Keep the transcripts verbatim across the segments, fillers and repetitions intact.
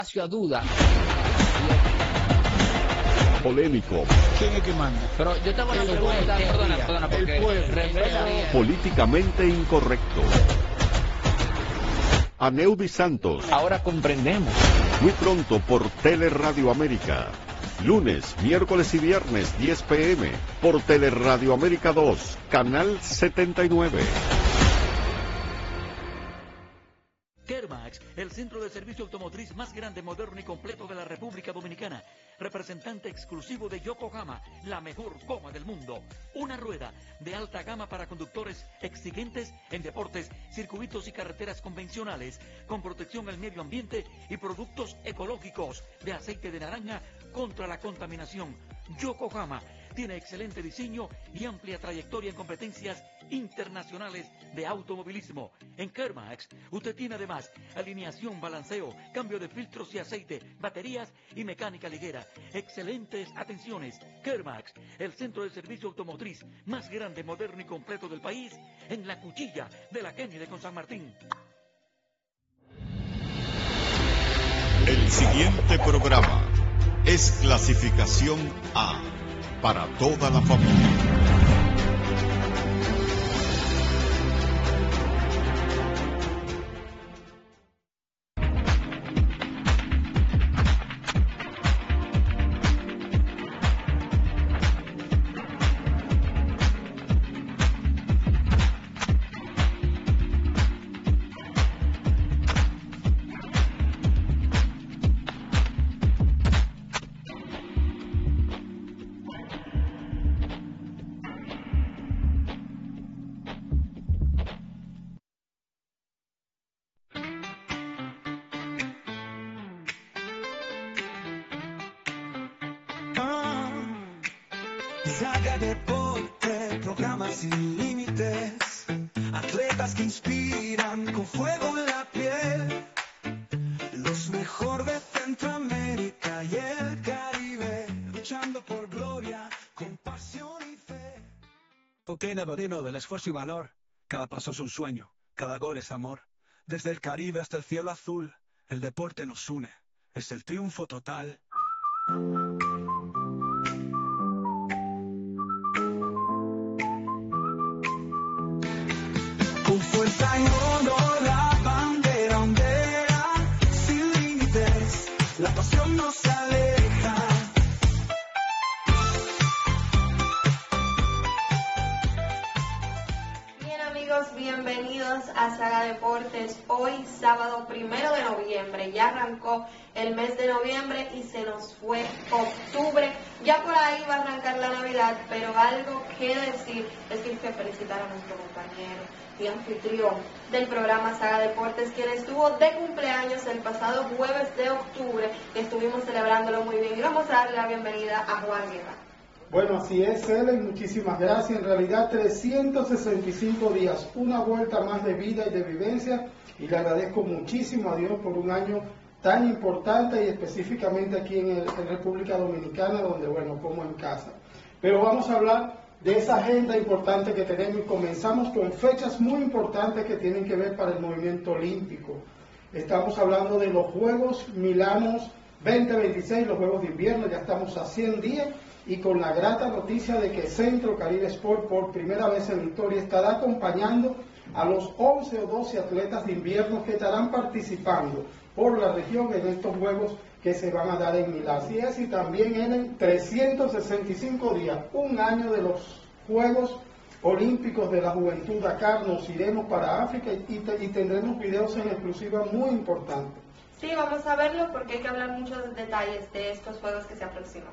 espacio a duda. Polémico. ¿Quién es que manda? Pero yo te voy a preguntar, perdona, perdona, porque el pueblo, revela... Políticamente incorrecto. Aneudis Santos. Ahora comprendemos. Muy pronto por Teleradio América. Lunes, miércoles y viernes, diez pe eme. Por Teleradio América dos, Canal setenta y nueve. Kermax, el centro de servicio automotriz más grande, moderno y completo de la República Dominicana. Representante exclusivo de Yokohama, la mejor goma del mundo. Una rueda de alta gama para conductores exigentes en deportes, circuitos y carreteras convencionales, con protección al medio ambiente y productos ecológicos de aceite de naranja contra la contaminación. Yokohama tiene excelente diseño y amplia trayectoria en competencias internacionales de automovilismo. En Kermax, usted tiene además alineación, balanceo, cambio de filtros y aceite, baterías y mecánica ligera. Excelentes atenciones. Kermax, el centro de servicio automotriz más grande, moderno y completo del país, en la cuchilla de la Kennedy con San Martín. El siguiente programa es clasificación A, para toda la familia. Saga Deporte, programas sin límites, atletas que inspiran con fuego en la piel, los mejor de Centroamérica y el Caribe, luchando por gloria, con pasión y fe. Ok, Navarino, del esfuerzo y valor, cada paso es un sueño, cada gol es amor, desde el Caribe hasta el cielo azul, el deporte nos une, es el triunfo total. Con fuerza y honor la bandera ondea, sin límites, la pasión nos aleja. Bien amigos, bienvenidos a Saga Deportes. Hoy sábado primero de noviembre, ya arrancó el mes de noviembre y se nos fue octubre. Ya por ahí va a arrancar la Navidad, pero algo que decir es que hay que felicitar a nuestro compañero y anfitrión del programa Saga Deportes, quien estuvo de cumpleaños el pasado jueves de octubre, que estuvimos celebrándolo muy bien. Y vamos a darle la bienvenida a Juan Guerra. Bueno, así es, Ellen, muchísimas gracias. En realidad, trescientos sesenta y cinco días, una vuelta más de vida y de vivencia, y le agradezco muchísimo a Dios por un año tan importante y específicamente aquí en, el, en República Dominicana, donde, bueno, como en casa. Pero vamos a hablar de esa agenda importante que tenemos y comenzamos con fechas muy importantes que tienen que ver para el movimiento olímpico. Estamos hablando de los Juegos Milanos veinte veintiséis, los Juegos de Invierno, ya estamos a cien días, y con la grata noticia de que Centro Caribe Sport por primera vez en la historia estará acompañando a los once o doce atletas de invierno que estarán participando por la región en estos Juegos que se van a dar en Milán. Así es, y también en trescientos sesenta y cinco días, un año de los Juegos Olímpicos de la Juventud Dakar, nos iremos para África y, te, y tendremos videos en exclusiva muy importantes. Sí, vamos a verlo porque hay que hablar muchos detalles de estos Juegos que se aproximan.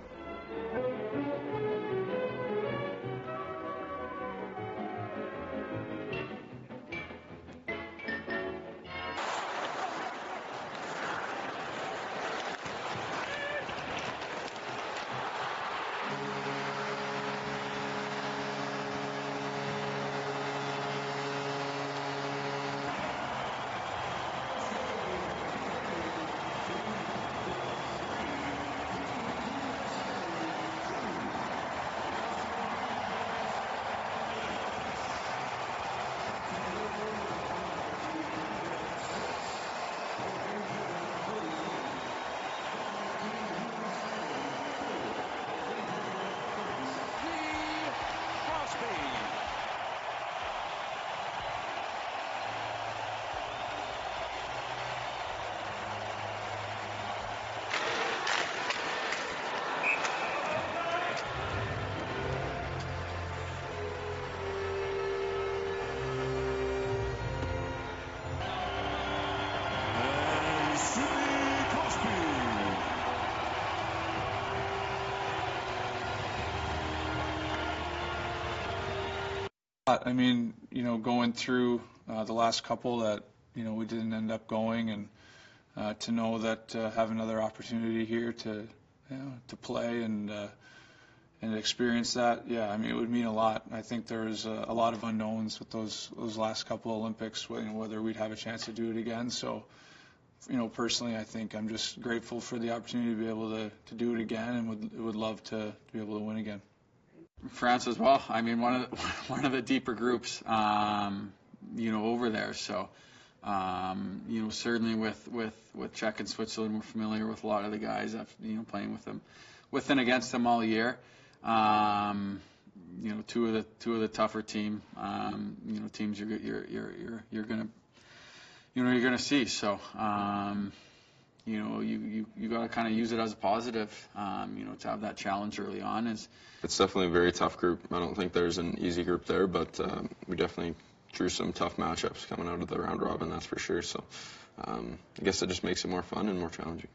I mean, you know, going through uh, the last couple that, you know, we didn't end up going, and uh, to know that uh, have another opportunity here to, you know, to play and uh, and experience that, yeah, I mean, it would mean a lot. I think there's a, a lot of unknowns with those those last couple of Olympics, you know, whether we'd have a chance to do it again. So, you know, personally, I think I'm just grateful for the opportunity to be able to, to do it again, and would would love to, to be able to win again. France as well. I mean, one of the, one of the deeper groups, um, you know, over there. So, um, you know, certainly with, with, with Czech and Switzerland, we're familiar with a lot of the guys, after, you know, playing with them, with and against them all year. Um, you know, two of the two of the tougher team, um, you know, teams you're you're you're you're, you're gonna, you know, you're gonna see. So. Um, You know, you, you, you got to kind of use it as a positive, um, you know, to have that challenge early on. Is It's definitely a very tough group. I don't think there's an easy group there, but um, we definitely drew some tough matchups coming out of the round robin, that's for sure. So um, I guess it just makes it more fun and more challenging.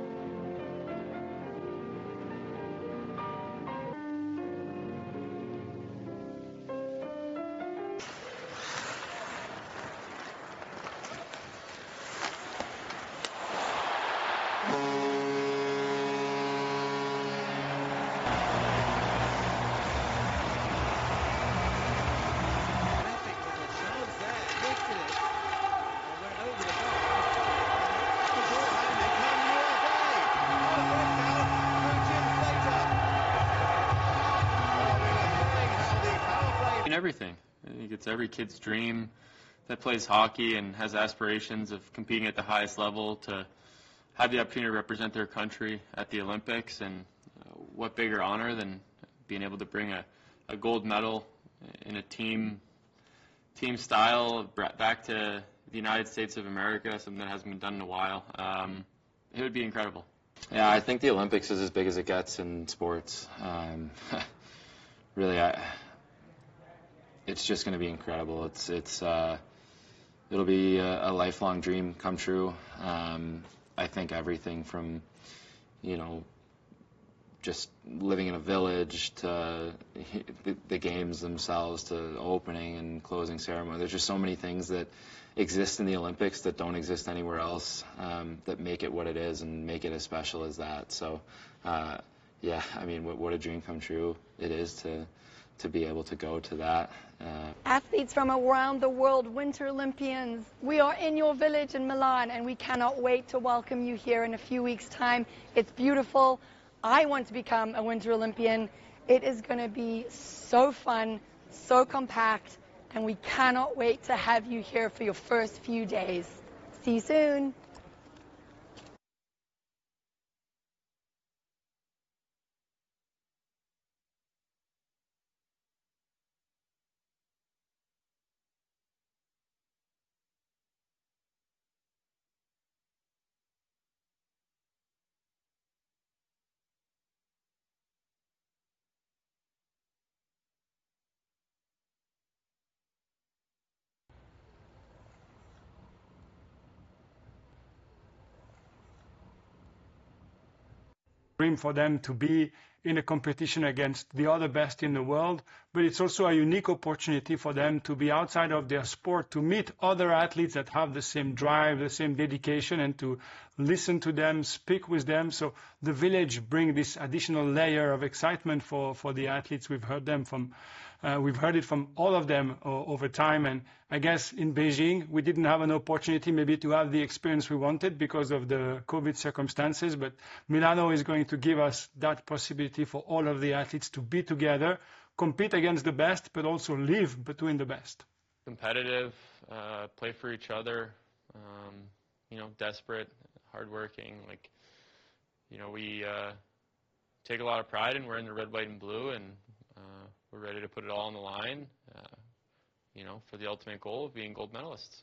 Everything. I think it's every kid's dream that plays hockey and has aspirations of competing at the highest level to have the opportunity to represent their country at the Olympics, and uh, what bigger honor than being able to bring a, a gold medal in a team team style back to the United States of America, something that hasn't been done in a while. Um, it would be incredible. Yeah, I think the Olympics is as big as it gets in sports. Um, really, I. It's just going to be incredible. It's it's uh, it'll be a, a lifelong dream come true. Um, I think everything from, you know, just living in a village to the, the games themselves to opening and closing ceremony. There's just so many things that exist in the Olympics that don't exist anywhere else, um, that make it what it is and make it as special as that. So, uh, yeah, I mean, what, what a dream come true it is to. to be able to go to that. Uh, Athletes from around the world, Winter Olympians, we are in your village in Milan, and we cannot wait to welcome you here in a few weeks' time. It's beautiful. I want to become a Winter Olympian. It is going to be so fun, so compact, and we cannot wait to have you here for your first few days. See you soon. Dream for them to be in a competition against the other best in the world, but it's also a unique opportunity for them to be outside of their sport, to meet other athletes that have the same drive, the same dedication, and to listen to them, speak with them. So the village brings this additional layer of excitement for, for the athletes. We've heard them from, uh, we've heard it from all of them uh, over time. And I guess in Beijing, we didn't have an opportunity maybe to have the experience we wanted because of the COVID circumstances, but Milano is going to give us that possibility for all of the athletes to be together, compete against the best, but also live between the best. Competitive, uh, play for each other, um, you know, desperate, hardworking. Like, you know, we uh, take a lot of pride in wearing the red, white, and blue, and uh, we're ready to put it all on the line, uh, you know, for the ultimate goal of being gold medalists.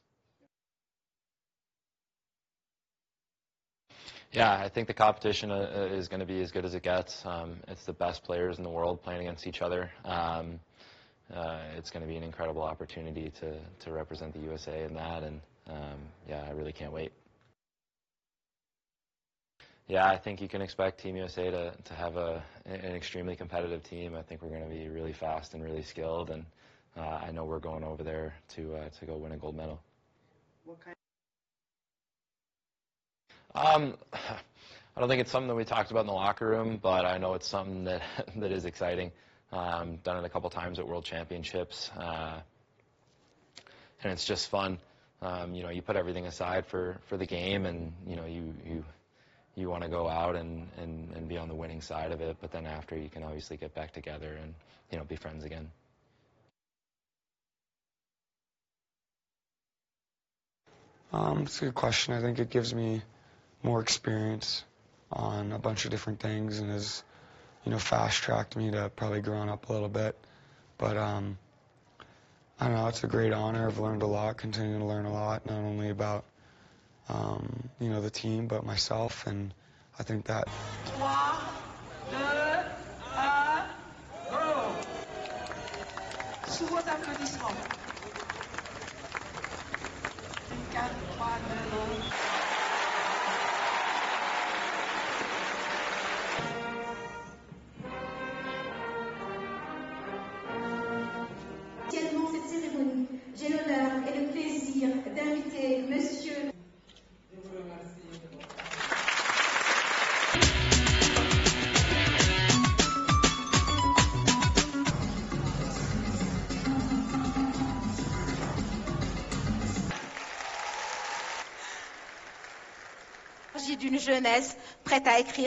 Yeah, I think the competition uh, is going to be as good as it gets. Um, it's the best players in the world playing against each other. Um, uh, it's going to be an incredible opportunity to, to represent the U S A in that, and um, yeah, I really can't wait. Yeah, I think you can expect Team U S A to, to have a, an extremely competitive team. I think we're going to be really fast and really skilled, and uh, I know we're going over there to uh, to go win a gold medal. What kind? Um, I don't think it's something that we talked about in the locker room, but I know it's something that that is exciting. Um, done it a couple times at World Championships, uh, and it's just fun. Um, you know, you put everything aside for, for the game, and you know, you you you want to go out and, and, and be on the winning side of it. But then after, you can obviously get back together and you know be friends again. Um, it's a good question. I think it gives me more experience on a bunch of different things, and has, you know, fast-tracked me to probably growing up a little bit. But um, I don't know, it's a great honor. I've learned a lot, continuing to learn a lot, not only about, um, you know, the team, but myself, and I think that... Sous vos applaudissements. quatre, trois, deux, un. Officiellement cette cérémonie, j'ai l'honneur et le plaisir d'inviter Monsieur. D'une jeunesse prête à écrire.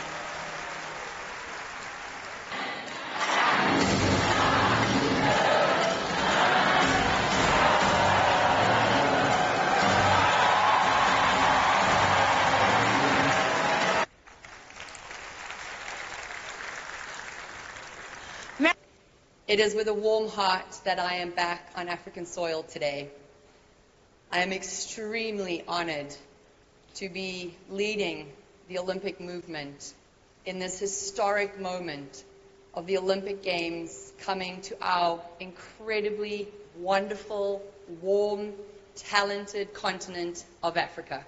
It is with a warm heart that I am back on African soil today. I am extremely honored to be leading the Olympic movement in this historic moment of the Olympic Games coming to our incredibly wonderful, warm, talented continent of Africa.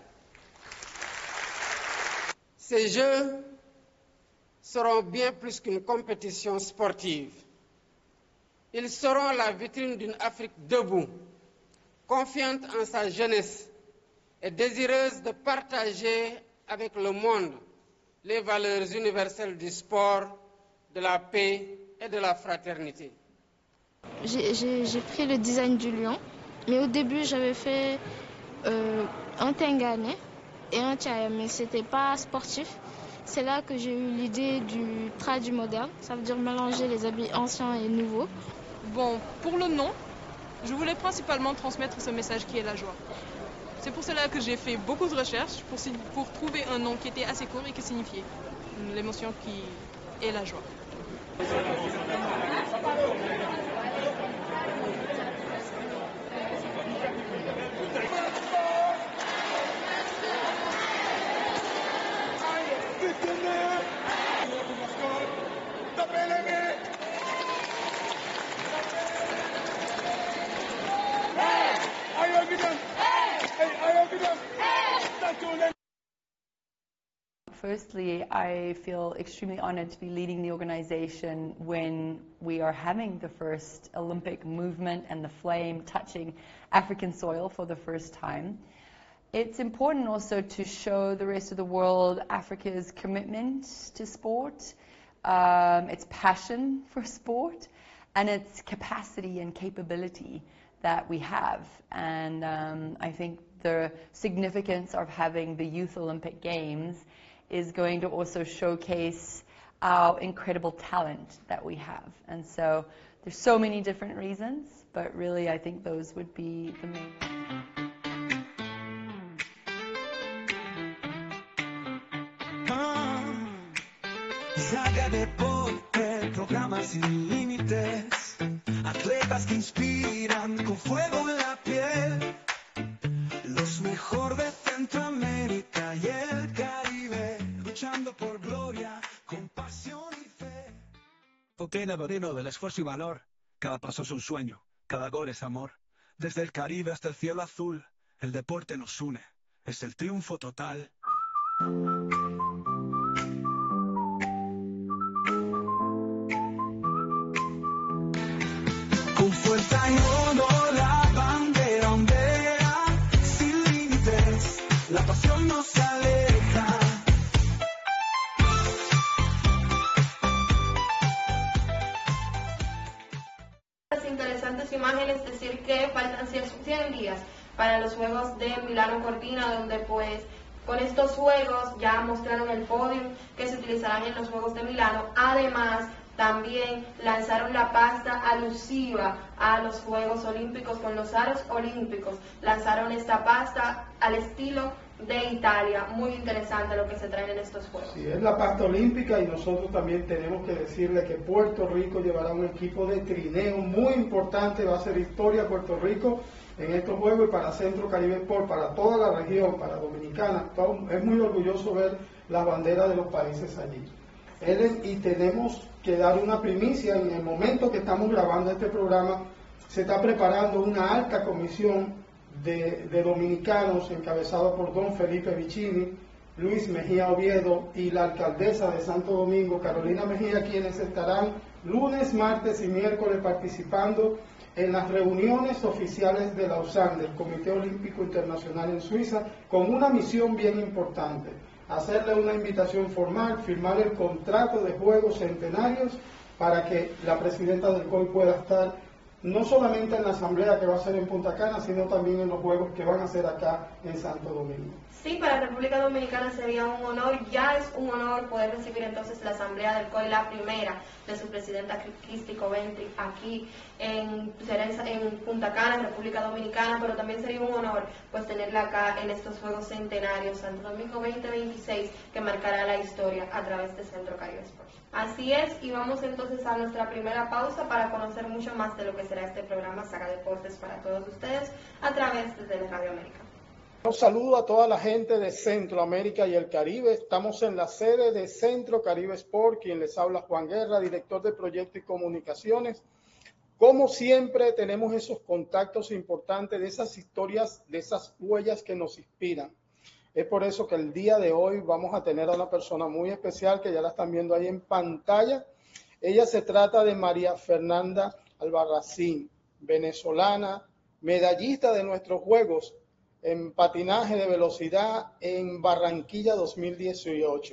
Ces Jeux seront bien plus qu'une compétition sportive. Ils seront la vitrine d'une Afrique debout, confiante en sa jeunesse et désireuse de partager avec le monde les valeurs universelles du sport, de la paix et de la fraternité. J'ai pris le design du lion, mais au début j'avais fait euh, un Tengane et un Tchaya, mais c'était pas sportif. C'est là que j'ai eu l'idée du tradi moderne, ça veut dire mélanger les habits anciens et nouveaux. Bon, pour le nom, je voulais principalement transmettre ce message qui est la joie. C'est pour cela que j'ai fait beaucoup de recherches pour, pour trouver un nom qui était assez court et qui signifiait l'émotion qui est la joie. Firstly, I feel extremely honored to be leading the organization when we are having the first Olympic movement and the flame touching African soil for the first time. It's important also to show the rest of the world Africa's commitment to sport, um, its passion for sport, and its capacity and capability that we have. And um, I think the significance of having the Youth Olympic Games is going to also showcase our incredible talent that we have. And so there's so many different reasons, but really I think those would be the main Saga Deporte, programa sin límites, atletas que inspiran con fuego en la piel, los mejor de Centroamérica y el Caribe, luchando por gloria, con pasión y fe. Fontena Moreno del esfuerzo y valor, cada paso es un sueño, cada gol es amor. Desde el Caribe hasta el cielo azul, el deporte nos une, es el triunfo total. Con fuerza y pasión nos aleja. Interesantes imágenes, decir que faltan cien días para los Juegos de Milano Cortina, donde pues con estos Juegos ya mostraron el podio que se utilizarán en los Juegos de Milano. Además, también lanzaron la pasta alusiva a los Juegos Olímpicos con los aros olímpicos. Lanzaron esta pasta al estilo de Italia. Muy interesante lo que se traen en estos Juegos. Sí, es la pasta olímpica y nosotros también tenemos que decirle que Puerto Rico llevará un equipo de trineo muy importante. Va a ser historia Puerto Rico en estos Juegos y para Centro Caribe Sport, para toda la región, para Dominicana. Es muy orgulloso ver las banderas de los países allí. Ellen, y tenemos que dar una primicia. En el momento que estamos grabando este programa, se está preparando una alta comisión de, de dominicanos encabezado por don Felipe Vicini, Luis Mejía Oviedo y la alcaldesa de Santo Domingo, Carolina Mejía, quienes estarán lunes, martes y miércoles participando en las reuniones oficiales de Lausanne, del Comité Olímpico Internacional en Suiza, con una misión bien importante: hacerle una invitación formal, firmar el contrato de Juegos Centenarios para que la presidenta del C O I pueda estar no solamente en la asamblea que va a ser en Punta Cana, sino también en los Juegos que van a ser acá en Santo Domingo. Sí, para República Dominicana sería un honor, ya es un honor poder recibir entonces la asamblea del C O I, la primera de su presidenta Cristi Coventry aquí en, en Punta Cana, República Dominicana, pero también sería un honor pues tenerla acá en estos Juegos Centenarios Santo Domingo veinte veintiséis, que marcará la historia a través de Centro Caribe Sport. Así es, y vamos entonces a nuestra primera pausa para conocer mucho más de lo que será este programa Saga Deportes para todos ustedes a través de Radio América. Un saludo a toda la gente de Centroamérica y el Caribe. Estamos en la sede de Centro Caribe Sport, quien les habla Juan Guerra, director de Proyecto y Comunicaciones. Como siempre, tenemos esos contactos importantes, de esas historias, de esas huellas que nos inspiran. Es por eso que el día de hoy vamos a tener a una persona muy especial que ya la están viendo ahí en pantalla. Ella se trata de María Fernanda Albarracín, venezolana, medallista de nuestros Juegos en patinaje de velocidad en Barranquilla dos mil dieciocho.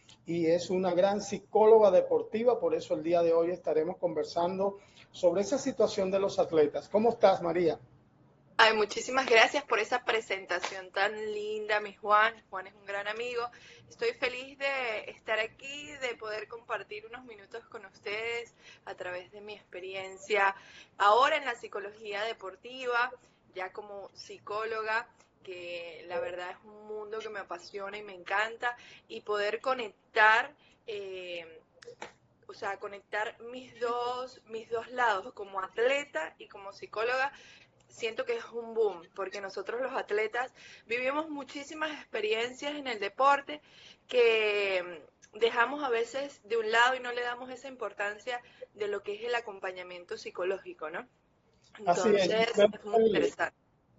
Y es una gran psicóloga deportiva, por eso el día de hoy estaremos conversando sobre esa situación de los atletas. ¿Cómo estás, María? Ay, muchísimas gracias por esa presentación tan linda, mi Juan. Juan es un gran amigo. Estoy feliz de estar aquí, de poder compartir unos minutos con ustedes a través de mi experiencia ahora en la psicología deportiva, ya como psicóloga, que la verdad es un mundo que me apasiona y me encanta, y poder conectar, eh, o sea, conectar mis dos, mis dos lados, como atleta y como psicóloga. Siento que es un boom, porque nosotros los atletas vivimos muchísimas experiencias en el deporte que dejamos a veces de un lado y no le damos esa importancia de lo que es el acompañamiento psicológico, ¿no? Entonces, Así es, es muy interesante.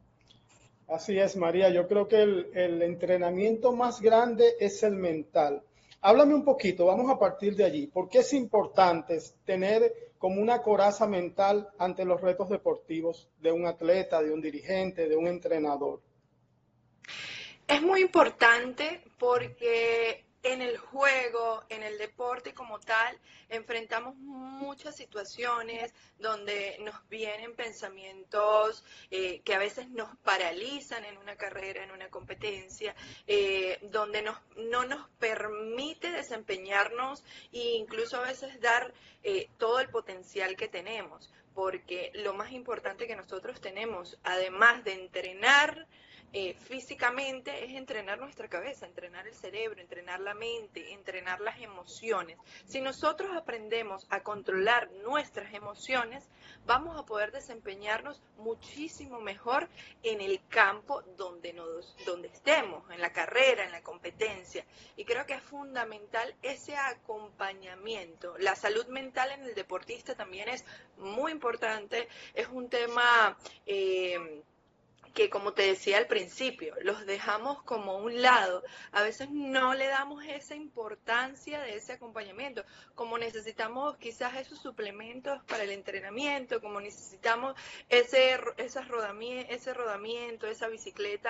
Así es, María. Yo creo que el, el entrenamiento más grande es el mental. Háblame un poquito, vamos a partir de allí. ¿Por qué es importante tener como una coraza mental ante los retos deportivos de un atleta, de un dirigente, de un entrenador? Es muy importante porque en el juego, en el deporte como tal, enfrentamos muchas situaciones donde nos vienen pensamientos eh, que a veces nos paralizan en una carrera, en una competencia, eh, donde nos, no nos permite desempeñarnos e incluso a veces dar eh, todo el potencial que tenemos, porque lo más importante que nosotros tenemos, además de entrenar Eh, físicamente, es entrenar nuestra cabeza, entrenar el cerebro, entrenar la mente, entrenar las emociones. Si nosotros aprendemos a controlar nuestras emociones, vamos a poder desempeñarnos muchísimo mejor en el campo donde, nos, donde estemos, en la carrera, en la competencia. Y creo que es fundamental ese acompañamiento. La salud mental en el deportista también es muy importante, es un tema Eh, que, como te decía al principio, los dejamos como un lado. A veces no le damos esa importancia de ese acompañamiento, como necesitamos quizás esos suplementos para el entrenamiento, como necesitamos ese, esas rodami ese rodamiento, esa bicicleta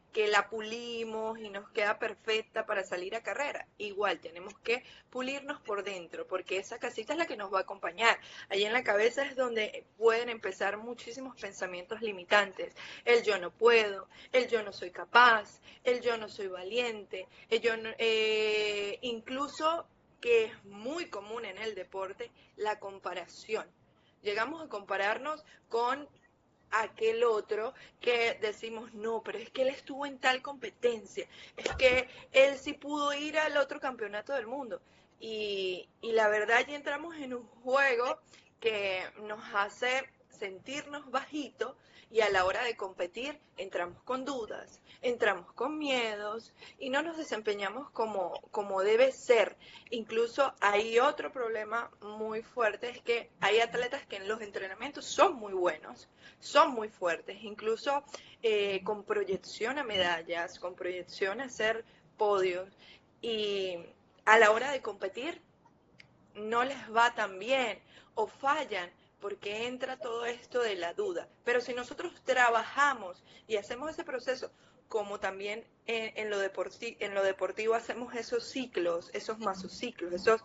que la pulimos y nos queda perfecta para salir a carrera. Igual tenemos que pulirnos por dentro, porque esa casita es la que nos va a acompañar. Ahí en la cabeza es donde pueden empezar muchísimos pensamientos limitantes. El yo no puedo, el yo no soy capaz, el yo no soy valiente, el yo no, eh, incluso, que es muy común en el deporte, la comparación. Llegamos a compararnos con aquel otro que decimos, no, pero es que él estuvo en tal competencia, es que él sí pudo ir al otro campeonato del mundo. Y, y la verdad ya entramos en un juego que nos hace sentirnos bajitos y a la hora de competir entramos con dudas, entramos con miedos y no nos desempeñamos como, como debe ser. Incluso hay otro problema muy fuerte, es que hay atletas que en los entrenamientos son muy buenos, son muy fuertes, incluso eh, con proyección a medallas, con proyección a hacer podios, y a la hora de competir no les va tan bien o fallan porque entra todo esto de la duda. Pero si nosotros trabajamos y hacemos ese proceso, como también en, en, lo, deporti en lo deportivo hacemos esos ciclos, esos masociclos, esos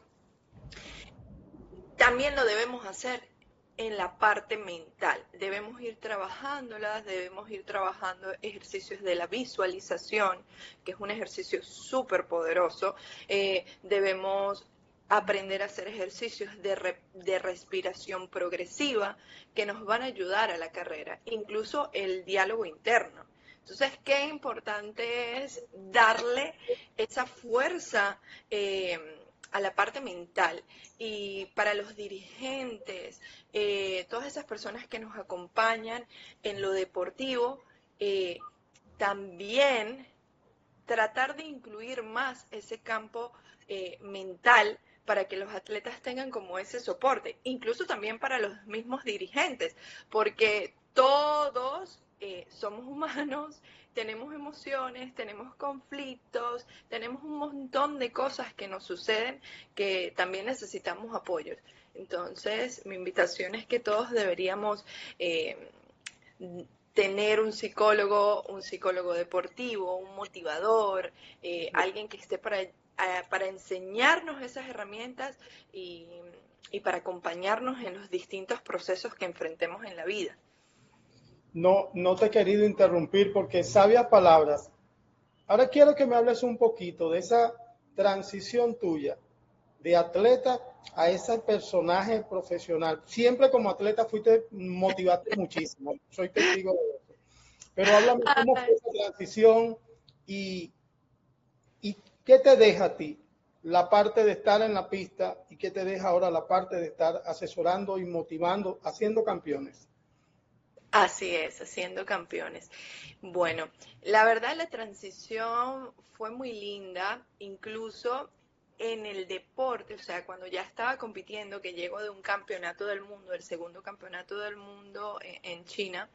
también lo debemos hacer en la parte mental. Debemos ir trabajándolas, debemos ir trabajando ejercicios de la visualización, que es un ejercicio súper poderoso. Eh, debemos aprender a hacer ejercicios de, re, de respiración progresiva que nos van a ayudar a la carrera, incluso el diálogo interno. Entonces, qué importante es darle esa fuerza eh, a la parte mental. Y para los dirigentes, eh, todas esas personas que nos acompañan en lo deportivo, eh, también tratar de incluir más ese campo eh, mental para que los atletas tengan como ese soporte, incluso también para los mismos dirigentes, porque todos eh, somos humanos, tenemos emociones, tenemos conflictos, tenemos un montón de cosas que nos suceden que también necesitamos apoyos. Entonces, mi invitación es que todos deberíamos eh, tener un psicólogo, un psicólogo deportivo, un motivador, eh, alguien que esté para para enseñarnos esas herramientas y, y para acompañarnos en los distintos procesos que enfrentemos en la vida. No, no te he querido interrumpir porque sabias palabras. Ahora quiero que me hables un poquito de esa transición tuya de atleta a ese personaje profesional. Siempre como atleta fuiste, motivaste muchísimo, soy testigo de eso. Pero háblame cómo fue esa transición y, y ¿qué te deja a ti la parte de estar en la pista y qué te deja ahora la parte de estar asesorando y motivando, haciendo campeones? Así es, haciendo campeones. Bueno, la verdad la transición fue muy linda, incluso en el deporte, o sea, cuando ya estaba compitiendo, que llego de un campeonato del mundo, el segundo campeonato del mundo en China,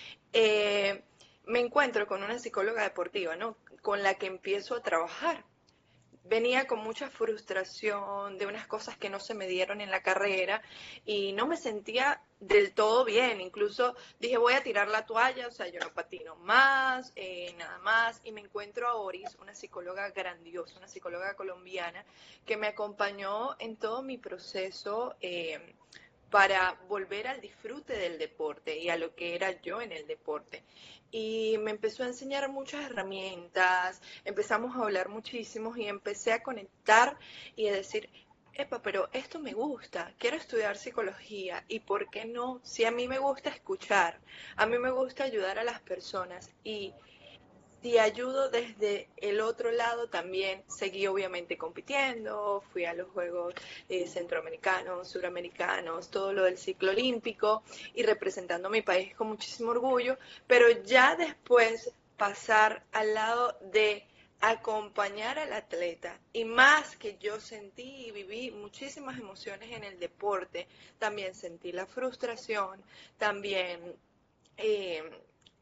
eh, me encuentro con una psicóloga deportiva, ¿no?, con la que empiezo a trabajar. Venía con mucha frustración de unas cosas que no se me dieron en la carrera y no me sentía del todo bien. Incluso dije, voy a tirar la toalla, o sea, yo no patino más, eh, nada más. Y me encuentro a Oris, una psicóloga grandiosa, una psicóloga colombiana, que me acompañó en todo mi proceso eh, para volver al disfrute del deporte y a lo que era yo en el deporte. Y me empezó a enseñar muchas herramientas, empezamos a hablar muchísimo y empecé a conectar y a decir, epa, pero esto me gusta, quiero estudiar psicología y ¿por qué no? Si a mí me gusta escuchar, a mí me gusta ayudar a las personas y si ayudo desde el otro lado también, seguí obviamente compitiendo, fui a los Juegos eh, Centroamericanos, Suramericanos, todo lo del ciclo olímpico y representando a mi país con muchísimo orgullo, pero ya después pasar al lado de acompañar al atleta y más que yo sentí y viví muchísimas emociones en el deporte, también sentí la frustración, también... Eh,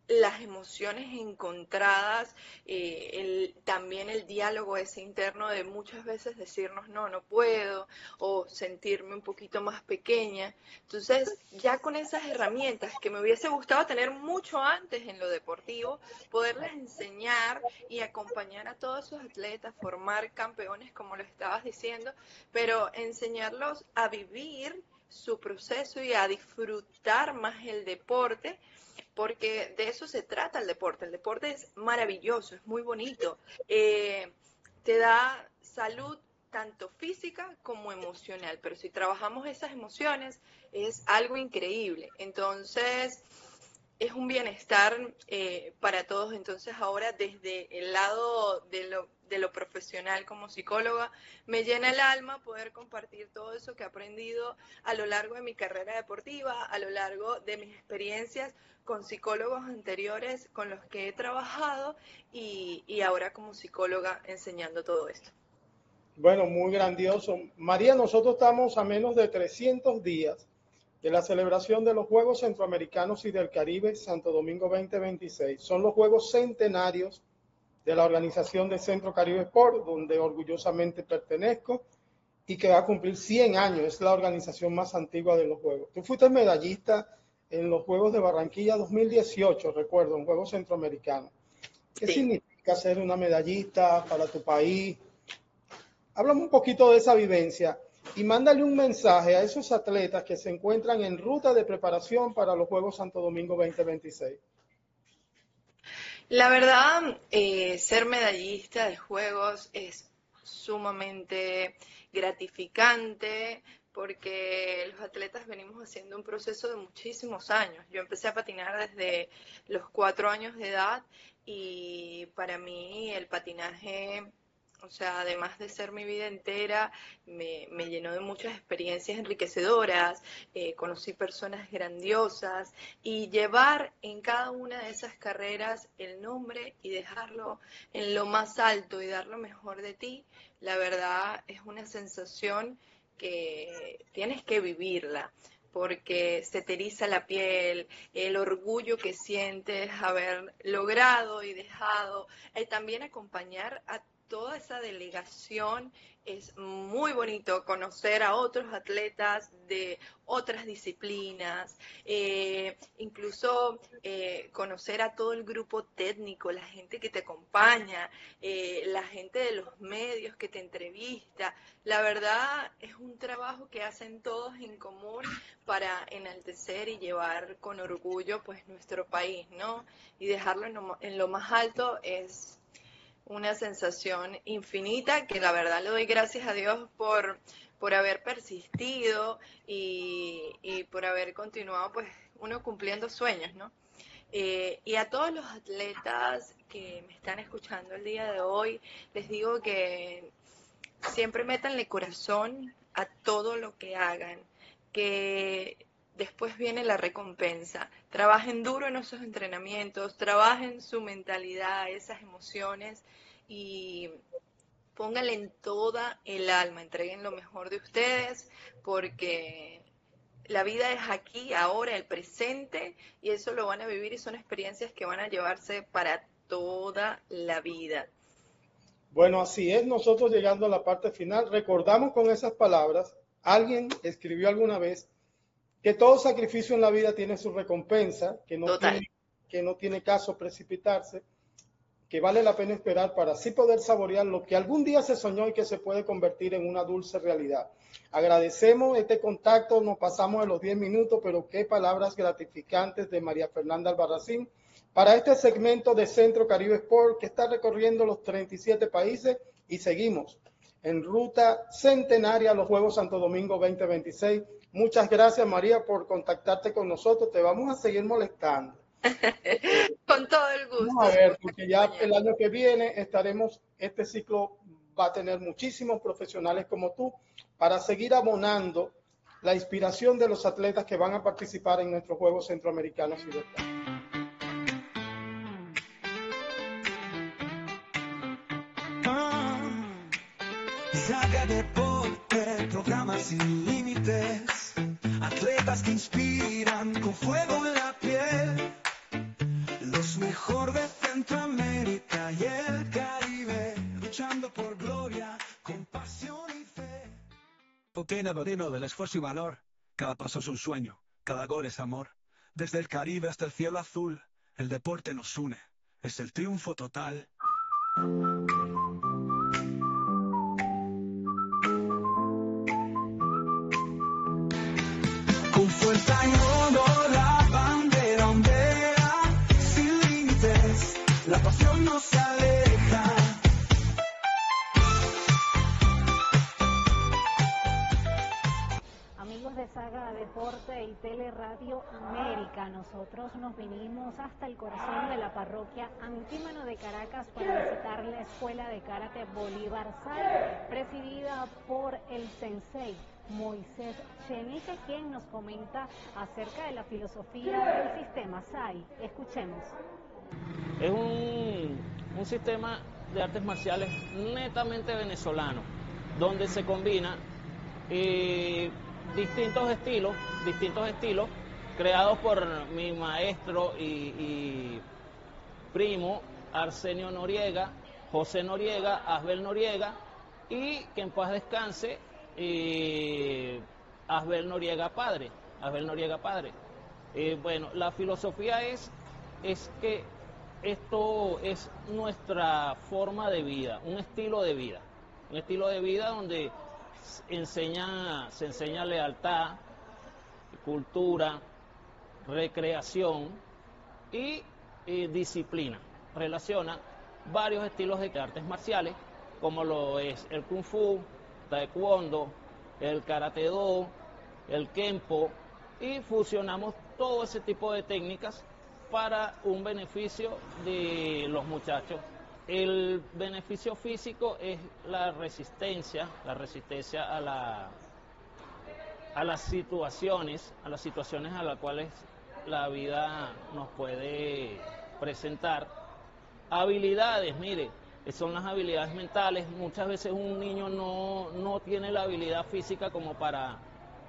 las emociones encontradas, eh, el, también el diálogo ese interno de muchas veces decirnos no, no puedo, o sentirme un poquito más pequeña. Entonces, ya con esas herramientas que me hubiese gustado tener mucho antes en lo deportivo, poderles enseñar y acompañar a todos esos atletas, formar campeones, como lo estabas diciendo, pero enseñarlos a vivir su proceso y a disfrutar más el deporte, porque de eso se trata el deporte. El deporte es maravilloso, es muy bonito, eh, te da salud tanto física como emocional, pero si trabajamos esas emociones es algo increíble. Entonces es un bienestar eh, para todos. Entonces ahora desde el lado de lo, de lo profesional como psicóloga, me llena el alma poder compartir todo eso que he aprendido a lo largo de mi carrera deportiva, a lo largo de mis experiencias con psicólogos anteriores con los que he trabajado y, y ahora como psicóloga enseñando todo esto. Bueno, muy grandioso. María, nosotros estamos a menos de trescientos días de la celebración de los Juegos Centroamericanos y del Caribe Santo Domingo veinte veintiséis. Son los Juegos Centenarios de la organización de Centro Caribe Sport, donde orgullosamente pertenezco y que va a cumplir cien años. Es la organización más antigua de los Juegos. Tú fuiste medallista en los Juegos de Barranquilla dos mil dieciocho, recuerdo, en Juegos Centroamericanos. ¿Qué sí. significa ser una medallista para tu país? Háblame un poquito de esa vivencia y mándale un mensaje a esos atletas que se encuentran en ruta de preparación para los Juegos Santo Domingo veinte veintiséis. La verdad, eh, ser medallista de Juegos es sumamente gratificante porque los atletas venimos haciendo un proceso de muchísimos años. Yo empecé a patinar desde los cuatro años de edad y para mí el patinaje, o sea, además de ser mi vida entera, me, me llenó de muchas experiencias enriquecedoras, eh, conocí personas grandiosas y llevar en cada una de esas carreras el nombre y dejarlo en lo más alto y dar lo mejor de ti, la verdad es una sensación que tienes que vivirla, porque se te eriza la piel, el orgullo que sientes haber logrado y dejado, y también acompañar a toda esa delegación. Es muy bonito conocer a otros atletas de otras disciplinas, eh, incluso eh, conocer a todo el grupo técnico, la gente que te acompaña, eh, la gente de los medios que te entrevista. La verdad es un trabajo que hacen todos en común para enaltecer y llevar con orgullo pues nuestro país, ¿no? Y dejarlo en lo, en lo más alto es una sensación infinita que la verdad le doy gracias a Dios por, por haber persistido y, y por haber continuado pues uno cumpliendo sueños, ¿no? Eh, y a todos los atletas que me están escuchando el día de hoy, les digo que siempre métanle corazón a todo lo que hagan, que después viene la recompensa. Trabajen duro en esos entrenamientos, trabajen su mentalidad, esas emociones y pónganle en toda el alma, entreguen lo mejor de ustedes porque la vida es aquí, ahora, el presente y eso lo van a vivir y son experiencias que van a llevarse para toda la vida. Bueno, así es, nosotros llegando a la parte final, recordamos con esas palabras, alguien escribió alguna vez que todo sacrificio en la vida tiene su recompensa, que no, tiene, que no tiene caso precipitarse, que vale la pena esperar para así poder saborear lo que algún día se soñó y que se puede convertir en una dulce realidad. Agradecemos este contacto, nos pasamos de los diez minutos, pero qué palabras gratificantes de María Fernanda Albarracín para este segmento de Centro Caribe Sport que está recorriendo los treinta y siete países y seguimos en ruta centenaria a los Juegos Santo Domingo veinte veintiséis. Muchas gracias, María, por contactarte con nosotros. Te vamos a seguir molestando. Con todo el gusto. Vamos a ver, porque ya el año que viene estaremos, este ciclo va a tener muchísimos profesionales como tú para seguir abonando la inspiración de los atletas que van a participar en nuestros Juegos Centroamericanos y del Caribe. Saga Deporte, programa sin límites, atletas que inspiran con fuego en la piel, los mejor de Centroamérica y el Caribe, luchando por gloria, con pasión y fe. Botina Bodino del esfuerzo y valor. Cada paso es un sueño, cada gol es amor. Desde el Caribe hasta el cielo azul, el deporte nos une. Es el triunfo total. Con fuerza y honor la bandera ondea, sin límites, la pasión nos aleja. Amigos de Saga Deporte y Teleradio América, nosotros nos vinimos hasta el corazón de la parroquia Antímano de Caracas para visitar la Escuela de Karate Bolívar Sai, presidida por el sensei Moisés Chenique, quien nos comenta acerca de la filosofía del sistema Sai. Escuchemos. Es un, un sistema de artes marciales netamente venezolano, donde se combina eh, distintos estilos, distintos estilos creados por mi maestro y, y primo Arsenio Noriega, José Noriega, Asbel Noriega, y que en paz descanse eh, Asbel Noriega padre, Asbel Noriega padre. Eh, bueno, la filosofía es, es que esto es nuestra forma de vida, un estilo de vida, un estilo de vida donde enseña, se enseña lealtad, cultura, recreación y, y disciplina. Relaciona varios estilos de artes marciales, como lo es el Kung Fu, Taekwondo, el Karate Do, el Kenpo, y fusionamos todo ese tipo de técnicas para un beneficio de los muchachos. El beneficio físico es la resistencia, la resistencia a, la, a las situaciones, a las situaciones a las cuales la vida nos puede presentar. Habilidades, mire, son las habilidades mentales. Muchas veces un niño no, no tiene la habilidad física como para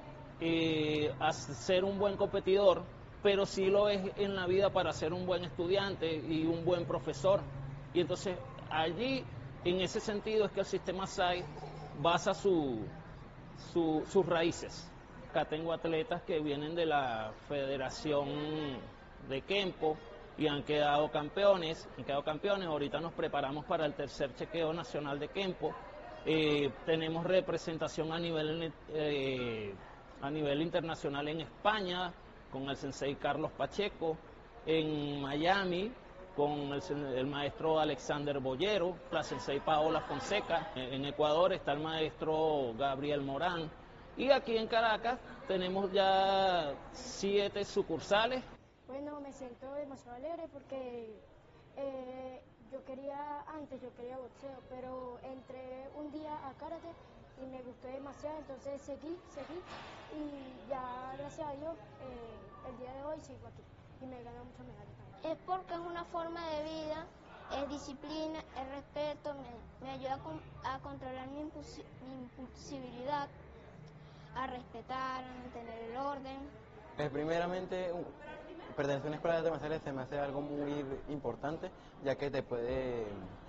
eh, ser un buen competidor, pero sí lo es en la vida para ser un buen estudiante y un buen profesor. Y entonces allí, en ese sentido, es que el sistema Sai basa su, su, sus raíces. Acá tengo atletas que vienen de la Federación de Kenpo y han quedado campeones, han quedado campeones. Ahorita nos preparamos para el tercer chequeo nacional de Kenpo. Eh, tenemos representación a nivel, eh, a nivel internacional en España, con el sensei Carlos Pacheco, en Miami, con el, el maestro Alexander Bollero, la sensei Paola Fonseca. En Ecuador está el maestro Gabriel Morán. Y aquí en Caracas tenemos ya siete sucursales. Bueno, me siento demasiado alegre porque eh, yo quería, antes yo quería boxeo, pero entré un día a karate y me gustó demasiado, entonces seguí, seguí y ya gracias a Dios eh, el día de hoy sigo aquí y me gané muchas medallas. Es porque es una forma de vida, es disciplina, es respeto, me, me ayuda a, con, a controlar mi, impulsi, mi impulsibilidad, a respetar, a mantener el orden. Pues primeramente, uh, pertenecer a una escuela de artes marciales se me hace algo muy importante, ya que te puede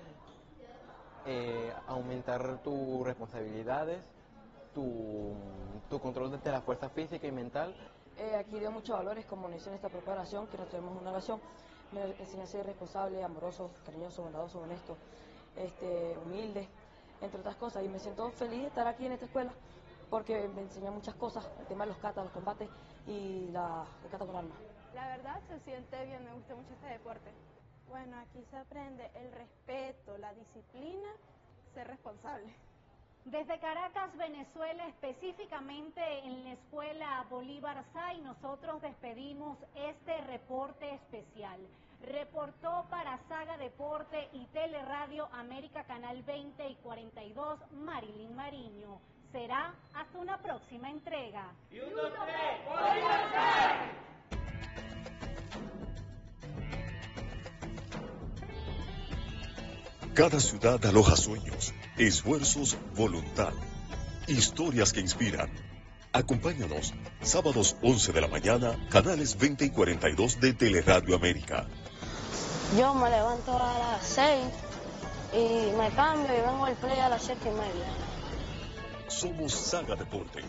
eh, aumentar tus responsabilidades, tu, tu control de la fuerza física y mental. Eh, aquí dio muchos valores, como nos dice en esta preparación, que nos tenemos una relación. Me enseña a ser responsable, amoroso, cariñoso, bondadoso, honesto, este, humilde, entre otras cosas. Y me siento feliz de estar aquí en esta escuela porque me enseña muchas cosas, el tema de los katas, los combates y la, el kata con armas. La verdad se siente bien, me gusta mucho este deporte. Bueno, aquí se aprende el respeto, la disciplina, ser responsable. Desde Caracas, Venezuela, específicamente en la Escuela Bolívar Sai, nosotros despedimos este reporte especial. Reportó para Saga Deporte y Teleradio América Canal veinte y cuarenta y dos, Marilyn Mariño. Será hasta una próxima entrega. Cada ciudad aloja sueños, esfuerzos, voluntad, historias que inspiran. Acompáñanos, sábados once de la mañana, canales veinte y cuarenta y dos de Teleradio América. Yo me levanto a las seis y me cambio y vengo al play a las siete y media. Somos Saga Deporte.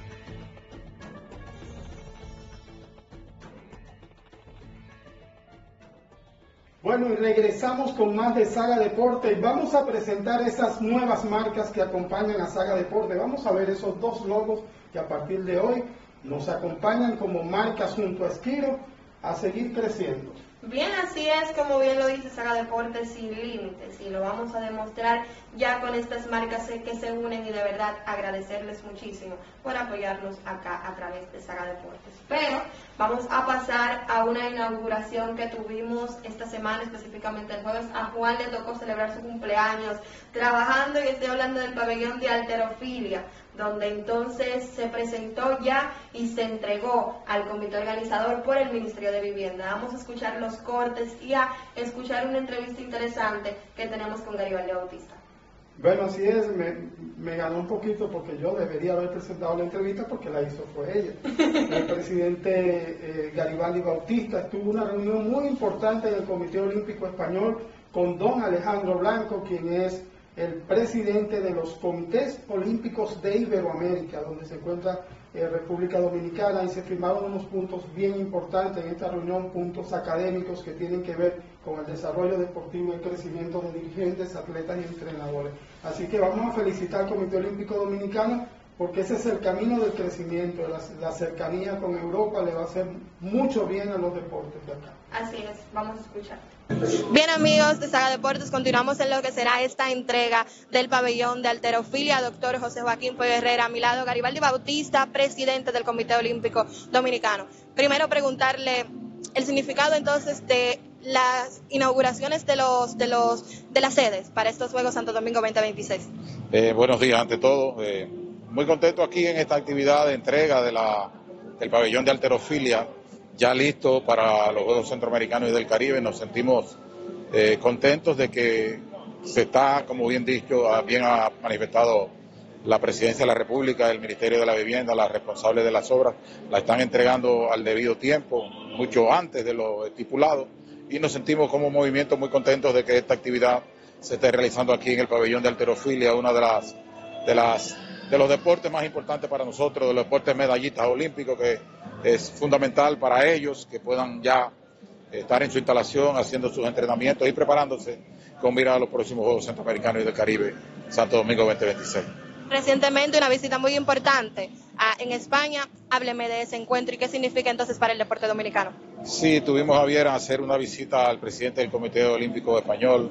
Bueno, y regresamos con más de Saga Deporte. Vamos a presentar esas nuevas marcas que acompañan a Saga Deporte. Vamos a ver esos dos logos que a partir de hoy nos acompañan como marcas junto a Esquiro a seguir creciendo. Bien, así es, como bien lo dice Saga Deportes, sin límites, y lo vamos a demostrar ya con estas marcas que se unen, y de verdad agradecerles muchísimo por apoyarnos acá a través de Saga Deportes. Pero vamos a pasar a una inauguración que tuvimos esta semana, específicamente el jueves. A Juan le tocó celebrar su cumpleaños trabajando, y estoy hablando del pabellón de halterofilia, donde entonces se presentó ya y se entregó al comité organizador por el Ministerio de Vivienda. Vamos a escuchar los cortes y a escuchar una entrevista interesante que tenemos con Garibaldi Bautista. Bueno, así es, me, me ganó un poquito porque yo debería haber presentado la entrevista porque la hizo fue ella. El presidente eh, Garibaldi Bautista tuvo una reunión muy importante en el Comité Olímpico Español con don Alejandro Blanco, quien es el presidente de los comités olímpicos de Iberoamérica, donde se encuentra eh, República Dominicana, y se firmaron unos puntos bien importantes en esta reunión, puntos académicos que tienen que ver con el desarrollo deportivo y el crecimiento de dirigentes, atletas y entrenadores. Así que vamos a felicitar al Comité Olímpico Dominicano, porque ese es el camino del crecimiento. La, la cercanía con Europa le va a hacer mucho bien a los deportes de acá. Así es, vamos a escuchar. Bien, amigos de Saga Deportes, continuamos en lo que será esta entrega del pabellón de halterofilia. Doctor José Joaquín Puello Herrera, a mi lado Garibaldi Bautista, presidente del Comité Olímpico Dominicano. Primero preguntarle el significado entonces de las inauguraciones de los de los de las sedes para estos Juegos Santo Domingo veinte veintiséis. Eh, buenos días ante todo. Eh, muy contento aquí en esta actividad de entrega de la, del pabellón de halterofilia, ya listo para los Juegos Centroamericanos y del Caribe. Nos sentimos eh, contentos de que se está, como bien dicho, bien ha manifestado la Presidencia de la República, el Ministerio de la Vivienda, las responsables de las obras, la están entregando al debido tiempo, mucho antes de lo estipulado, y nos sentimos como movimiento muy contentos de que esta actividad se esté realizando aquí en el pabellón de halterofilia, una de las de las de los deportes más importantes para nosotros, de los deportes medallistas olímpicos, que es fundamental para ellos que puedan ya estar en su instalación haciendo sus entrenamientos y preparándose con mira a los próximos Juegos Centroamericanos y del Caribe Santo Domingo veinte veintiséis. Recientemente una visita muy importante a, en España. Hábleme de ese encuentro y qué significa entonces para el deporte dominicano. Sí, tuvimos a bien hacer una visita al presidente del Comité Olímpico Español,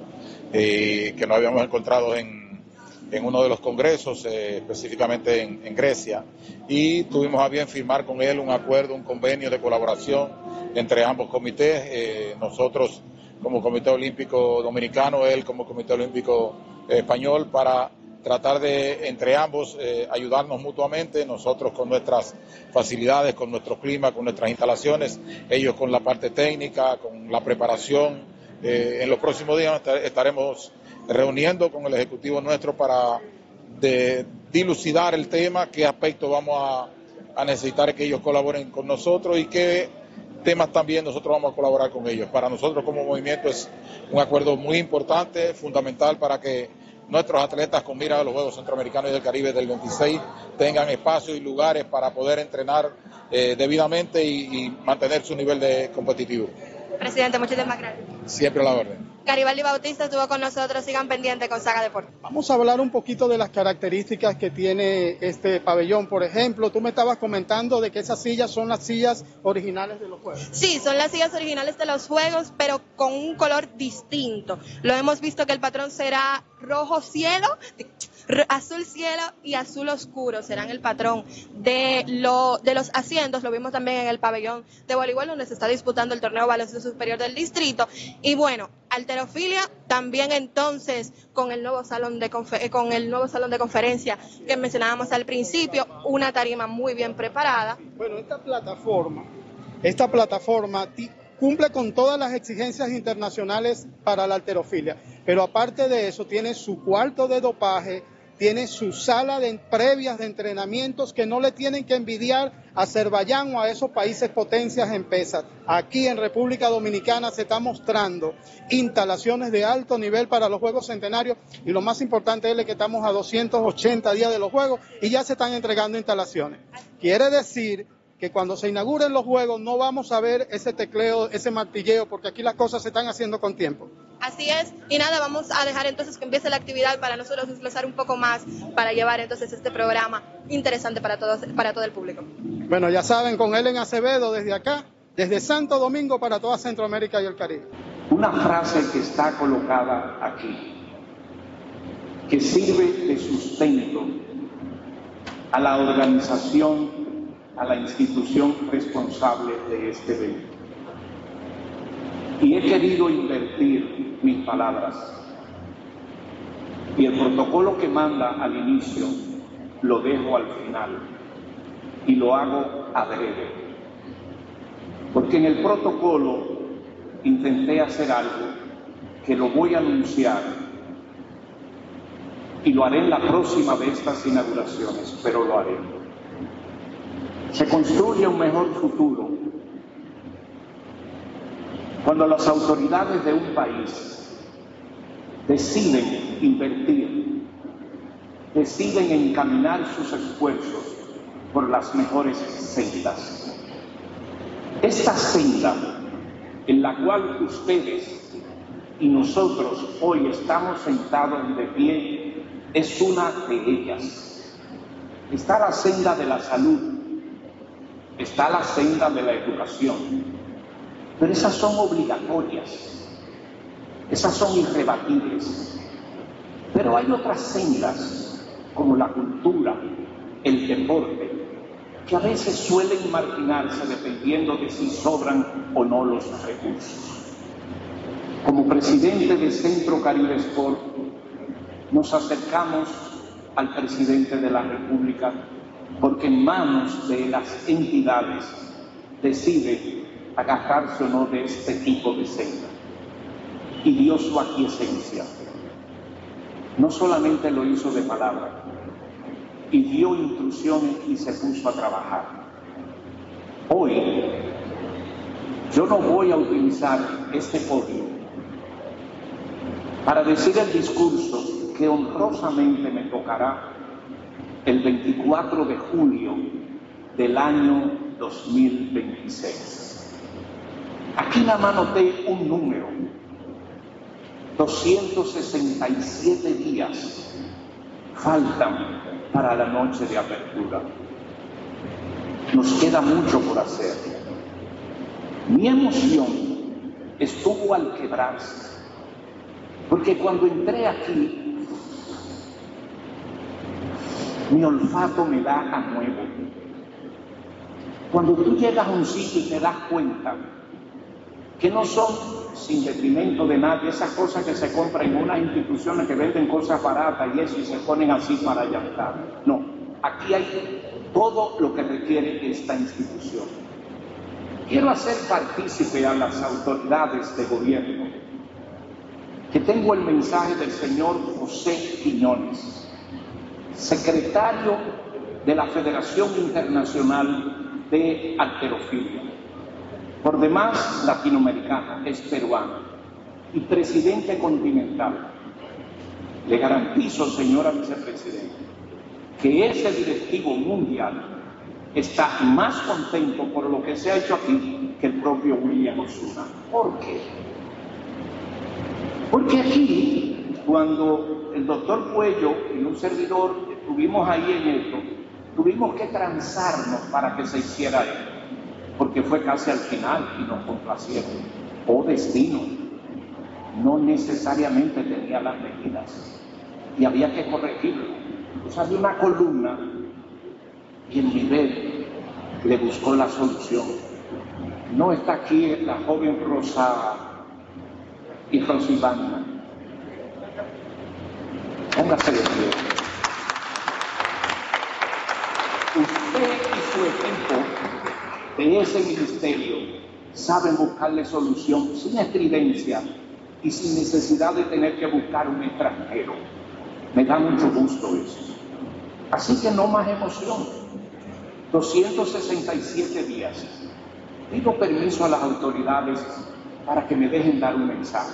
eh, que nos habíamos encontrado en en uno de los congresos, eh, específicamente en, en Grecia, y tuvimos a bien firmar con él un acuerdo, un convenio de colaboración entre ambos comités, eh, nosotros como Comité Olímpico Dominicano, él como Comité Olímpico Español, para tratar de, entre ambos, eh, ayudarnos mutuamente, nosotros con nuestras facilidades, con nuestro clima, con nuestras instalaciones, ellos con la parte técnica, con la preparación. Eh, en los próximos días estaremos reuniendo con el Ejecutivo nuestro para de, dilucidar el tema, qué aspectos vamos a, a necesitar que ellos colaboren con nosotros y qué temas también nosotros vamos a colaborar con ellos. Para nosotros como movimiento es un acuerdo muy importante, fundamental para que nuestros atletas con mira a los Juegos Centroamericanos y del Caribe del veintiséis tengan espacios y lugares para poder entrenar eh, debidamente y, y mantener su nivel de competitivo. Presidente, muchísimas gracias. Siempre a la orden. Garibaldi Bautista estuvo con nosotros, sigan pendientes con Saga Deportes. Vamos a hablar un poquito de las características que tiene este pabellón. Por ejemplo, tú me estabas comentando de que esas sillas son las sillas originales de los Juegos. Sí, son las sillas originales de los Juegos, pero con un color distinto. Lo hemos visto que el patrón será rojo cielo, azul cielo y azul oscuro serán el patrón de, lo, de los asientos. Lo vimos también en el pabellón de voleibol, donde se está disputando el torneo baloncesto superior del distrito. Y bueno, halterofilia también entonces con el nuevo salón de confer- con el nuevo salón de conferencia que mencionábamos al principio, una tarima muy bien preparada. Bueno, esta plataforma, esta plataforma t- cumple con todas las exigencias internacionales para la halterofilia, pero aparte de eso tiene su cuarto de dopaje, tiene su sala de previas de entrenamientos que no le tienen que envidiar a Azerbaiyán o a esos países potencias en pesas. Aquí en República Dominicana se está mostrando instalaciones de alto nivel para los Juegos Centenarios y lo más importante es que estamos a doscientos ochenta días de los Juegos y ya se están entregando instalaciones. Quiere decir que cuando se inauguren los Juegos no vamos a ver ese tecleo, ese martilleo, porque aquí las cosas se están haciendo con tiempo. Así es, y nada, vamos a dejar entonces que empiece la actividad para nosotros desplazar un poco más para llevar entonces este programa interesante para todos, para todo el público. Bueno, ya saben, con Helen Acevedo desde acá, desde Santo Domingo para toda Centroamérica y el Caribe. Una frase que está colocada aquí, que sirve de sustento a la organización, a la institución responsable de este evento. Y he querido invertir mis palabras. Y el protocolo que manda al inicio lo dejo al final. Y lo hago adrede. Porque en el protocolo intenté hacer algo que lo voy a anunciar y lo haré en la próxima de estas inauguraciones, pero lo haré. Se construye un mejor futuro cuando las autoridades de un país deciden invertir, deciden encaminar sus esfuerzos por las mejores sendas. Esta senda en la cual ustedes y nosotros hoy estamos sentados de pie es una de ellas. Está la senda de la salud, está la senda de la educación, pero esas son obligatorias, esas son irrebatibles. Pero hay otras sendas, como la cultura, el deporte, que a veces suelen marginarse dependiendo de si sobran o no los recursos. Como presidente de Centro Caribe Sport, nos acercamos al presidente de la República porque en manos de las entidades decide agarrarse o no de este tipo de senda. Y dio su aquiescencia. No solamente lo hizo de palabra, y dio instrucciones y se puso a trabajar. Hoy, yo no voy a utilizar este podio para decir el discurso que honrosamente me tocará el veinticuatro de julio del año dos mil veintiséis. Aquí nada más noté un número, doscientos sesenta y siete días faltan para la noche de apertura. Nos queda mucho por hacer. Mi emoción estuvo al quebrarse, porque cuando entré aquí, mi olfato me da a nuevo. Cuando tú llegas a un sitio y te das cuenta que no son, sin detrimento de nadie, esas cosas que se compran en unas instituciones que venden cosas baratas y eso y se ponen así para llantar. No, aquí hay todo lo que requiere esta institución. Quiero hacer partícipe a las autoridades de gobierno que tengo el mensaje del señor José Quiñones, secretario de la Federación Internacional de Halterofilia, por demás latinoamericana, es peruano y presidente continental. Le garantizo, señora vicepresidenta, que ese directivo mundial está más contento por lo que se ha hecho aquí que el propio William Osuna. ¿Por qué? Porque aquí, cuando el doctor Cuello y un servidor estuvimos ahí en esto, tuvimos que transarnos para que se hiciera esto, porque fue casi al final y nos complacieron. Oh destino, no necesariamente tenía las medidas y había que corregirlo. Pues había una columna y el nivel le buscó la solución. No está aquí la joven Rosa y Rosivana. Póngase de pie. Usted y su equipo de ese ministerio saben buscarle solución sin estridencia y sin necesidad de tener que buscar un extranjero. Me da mucho gusto eso. Así que no más emoción. doscientos sesenta y siete días. Pido permiso a las autoridades para que me dejen dar un mensaje.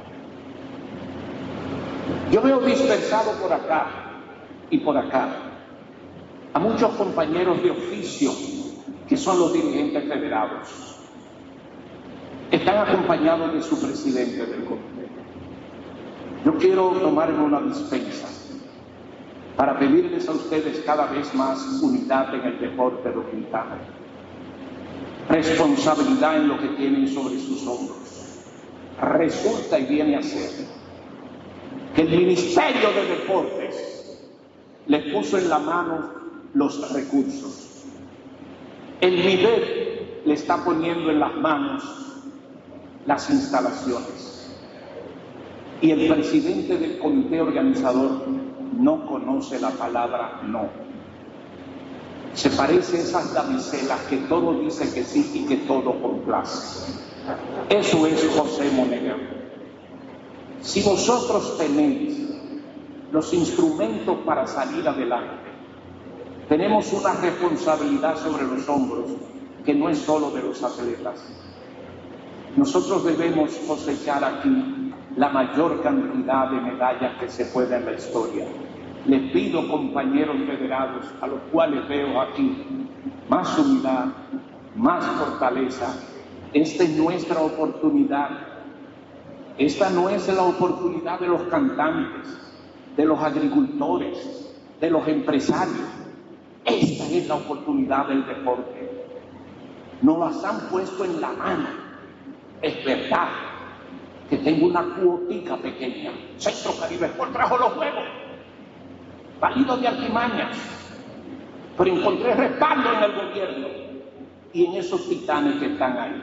Yo veo dispersado por acá y por acá a muchos compañeros de oficio que son los dirigentes federados. Están acompañados de su presidente del comité. Yo quiero tomarme una dispensa para pedirles a ustedes cada vez más unidad en el deporte dominicano, responsabilidad en lo que tienen sobre sus hombros. Resulta y viene a ser que el Ministerio de Deportes les puso en la mano los recursos. El MIDEP le está poniendo en las manos las instalaciones. Y el presidente del comité organizador no conoce la palabra no. Se parece a esas damiselas que todo dice que sí y que todo complace. Eso es José Monega. Si vosotros tenéis los instrumentos para salir adelante, tenemos una responsabilidad sobre los hombros que no es solo de los atletas. Nosotros debemos cosechar aquí la mayor cantidad de medallas que se pueda en la historia. Les pido, compañeros federados, a los cuales veo aquí, más humildad, más fortaleza. Esta es nuestra oportunidad. Esta no es la oportunidad de los cantantes, de los agricultores, de los empresarios. Esta es la oportunidad del deporte. Nos las han puesto en la mano. Es verdad que tengo una cuotica pequeña. Centro Caribe Sport trajo los juegos, válido de artimañas, pero encontré respaldo en el gobierno y en esos titanes que están ahí.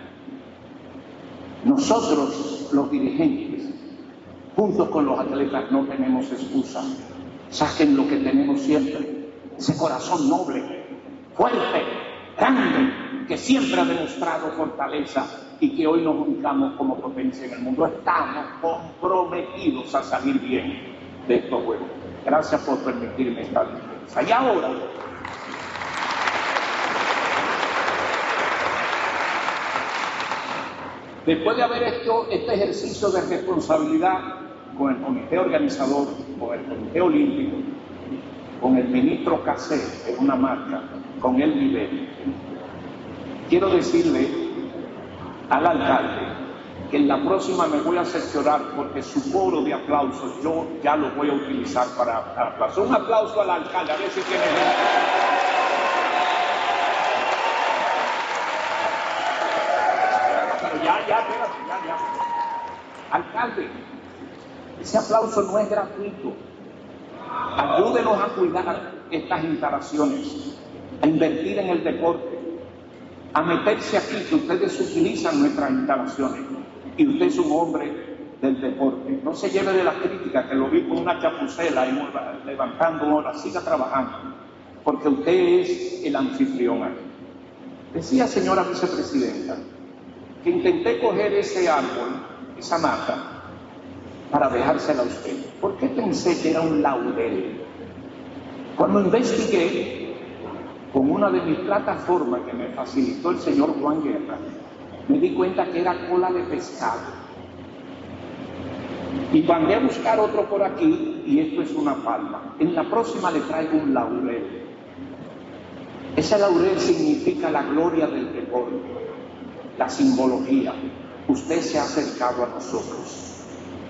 Nosotros, los dirigentes, juntos con los atletas, no tenemos excusa. Saquen lo que tenemos siempre, ese corazón noble, fuerte, grande, que siempre ha demostrado fortaleza y que hoy nos ubicamos como potencia en el mundo. Estamos comprometidos a salir bien de estos juegos. Gracias por permitirme esta defensa. Y ahora, después de haber hecho este ejercicio de responsabilidad con el comité organizador, con el comité olímpico, con el ministro Casé, en una marca, con el nivel, quiero decirle al alcalde que en la próxima me voy a cerciorar porque su coro de aplausos yo ya lo voy a utilizar para, para aplausos. Un aplauso al alcalde, a ver si tiene gente. Pero ya, ya, espérate, ya, ya. Alcalde, ese aplauso no es gratuito. Ayúdenos a cuidar estas instalaciones, a invertir en el deporte, a meterse aquí, que ustedes utilizan nuestras instalaciones y usted es un hombre del deporte. No se lleve de las críticas, que lo vi con una chapucela y levantando horas, siga trabajando, porque usted es el anfitrión aquí. Decía, señora vicepresidenta, que intenté coger ese árbol, esa mata, para dejársela a usted. ¿Por qué pensé que era un laurel? Cuando investigué, con una de mis plataformas que me facilitó el señor Juan Guerra, me di cuenta que era cola de pescado. Y mandé a buscar otro por aquí, y esto es una palma. En la próxima le traigo un laurel. Ese laurel significa la gloria del deporte, la simbología. Usted se ha acercado a nosotros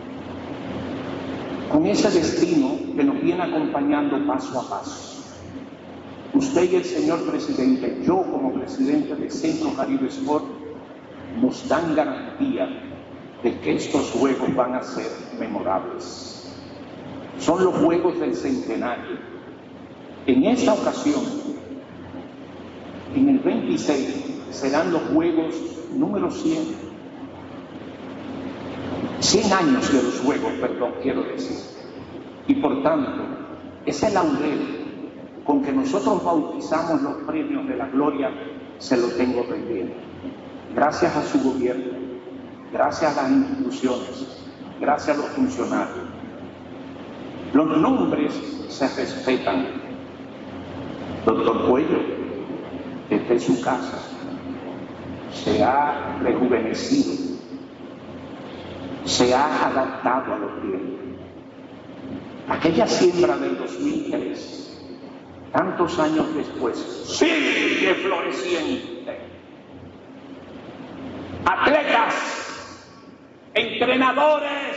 con ese destino que nos viene acompañando paso a paso. Usted y el señor presidente, yo como presidente de Centro Caribe Sport, nos dan garantía de que estos juegos van a ser memorables. Son los juegos del centenario. En esta ocasión, en el veintiséis, serán los juegos número cien. cien años de los juegos, perdón, quiero decir. Y por tanto, ese laurel con que nosotros bautizamos los premios de la gloria, se lo tengo pendiente. Gracias a su gobierno, gracias a las instituciones, gracias a los funcionarios. Los nombres se respetan. Doctor Cuello, desde su casa, se ha rejuvenecido, se ha adaptado a los tiempos. Aquella siembra del dos mil tres, tantos años después, sigue floreciente. Atletas, entrenadores,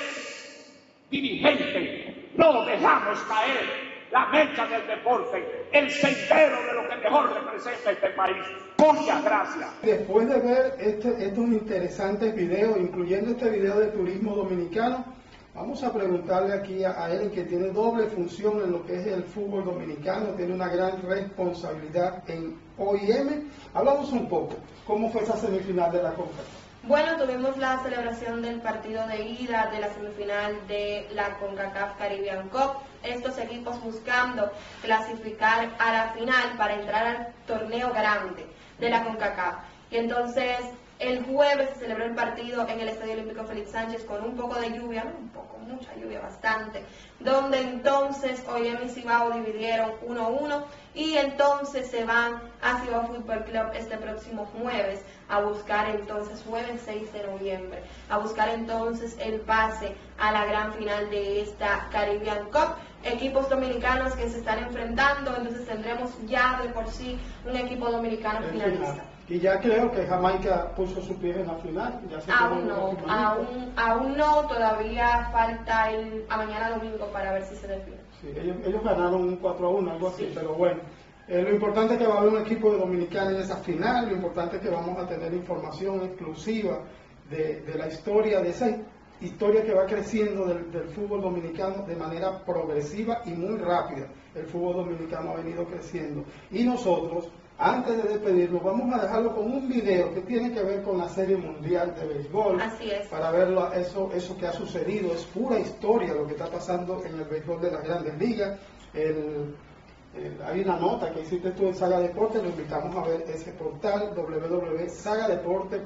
dirigentes, no dejamos caer la mecha del deporte, el sendero de lo que mejor representa este país. Muchas gracias. Después de ver este, estos interesantes videos, incluyendo este video de turismo dominicano, vamos a preguntarle aquí a, a Ellen, que tiene doble función en lo que es el fútbol dominicano, tiene una gran responsabilidad en O I M. Hablamos un poco, ¿cómo fue esa semifinal de la CONCACAF? Bueno, tuvimos la celebración del partido de ida de la semifinal de la CONCACAF Caribbean Cup. Estos equipos buscando clasificar a la final para entrar al torneo grande de la CONCACAF. Y entonces el jueves se celebró el partido en el Estadio Olímpico Félix Sánchez con un poco de lluvia, no un poco, mucha lluvia, bastante, donde entonces O I M y Cibao dividieron uno a uno y entonces se van a Cibao Fútbol Club este próximo jueves a buscar entonces, jueves seis de noviembre, a buscar entonces el pase a la gran final de esta Caribbean Cup. Equipos dominicanos que se están enfrentando, entonces tendremos ya de por sí un equipo dominicano finalista. Y ya creo que Jamaica puso su pie en la final. Ya se aún no, aún, aún no, todavía falta el, a mañana domingo para ver si se define. Sí, ellos, ellos ganaron un cuatro a uno, algo así, sí. Pero bueno. Eh, lo importante es que va a haber un equipo de dominicanos en esa final, lo importante es que vamos a tener información exclusiva de, de la historia, de esa historia que va creciendo del, del fútbol dominicano de manera progresiva y muy rápida. El fútbol dominicano ha venido creciendo. Y nosotros, antes de despedirnos, vamos a dejarlo con un video que tiene que ver con la Serie Mundial de Béisbol. Así es. Para ver eso, eso que ha sucedido. Es pura historia lo que está pasando en el béisbol de las Grandes Ligas. El... Eh, hay una nota que hiciste tú en Saga Deporte, lo invitamos a ver ese portal w w w punto saga deporte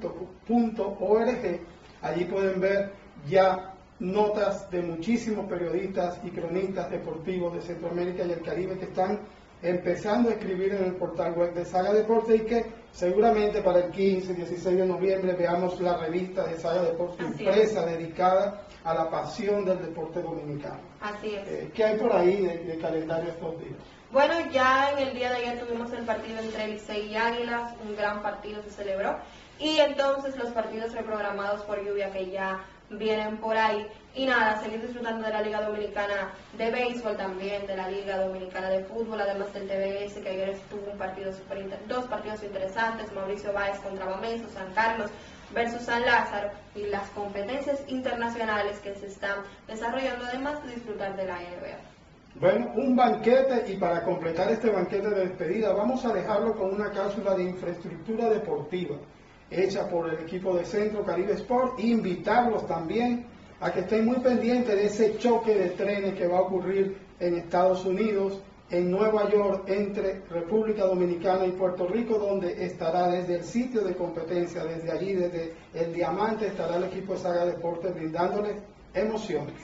punto org. Allí pueden ver ya notas de muchísimos periodistas y cronistas deportivos de Centroamérica y el Caribe que están empezando a escribir en el portal web de Saga Deporte y que seguramente para el quince, dieciséis de noviembre veamos la revista de Saga Deporte impresa dedicada a la pasión del deporte dominicano. Así es. Eh, ¿Qué hay por ahí de, de calendario estos días? Bueno, ya en el día de ayer tuvimos el partido entre Licey y Águilas, un gran partido se celebró, y entonces los partidos reprogramados por lluvia que ya vienen por ahí. Y nada, seguir disfrutando de la Liga Dominicana de Béisbol, también de la Liga Dominicana de Fútbol, además del T V S, que ayer estuvo un partido super inter... dos partidos interesantes, Mauricio Báez contra Bameso, San Carlos versus San Lázaro, y las competencias internacionales que se están desarrollando, además de disfrutar de la N B A. Bueno, un banquete, y para completar este banquete de despedida vamos a dejarlo con una cápsula de infraestructura deportiva hecha por el equipo de Centro Caribe Sport, e invitarlos también a que estén muy pendientes de ese choque de trenes que va a ocurrir en Estados Unidos, en Nueva York, entre República Dominicana y Puerto Rico, donde estará desde el sitio de competencia, desde allí, desde el Diamante, estará el equipo de Saga Deportes brindándoles emociones.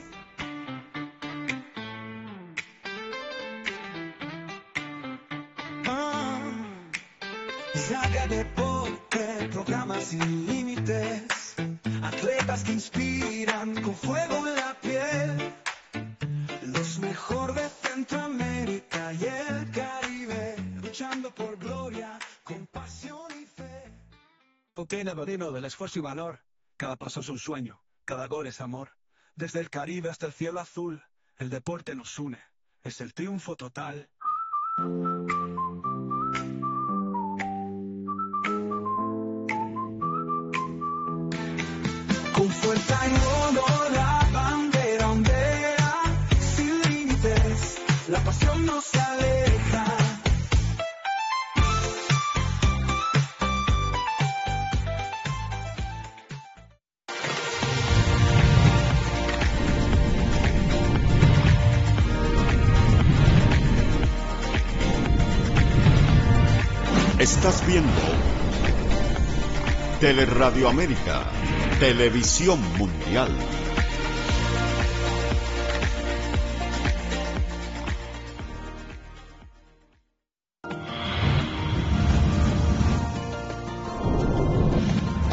Saga Deporte, programas sin límites, atletas que inspiran con fuego en la piel, los mejor de Centroamérica y el Caribe, luchando por gloria, con pasión y fe. Obtiene Bodino del esfuerzo y valor, cada paso es un sueño, cada gol es amor, desde el Caribe hasta el cielo azul, el deporte nos une, es el triunfo total. Con fuerza y honor la bandera ondea, sin límites, la pasión nos aleja. Estás viendo Teleradio América, Televisión Mundial.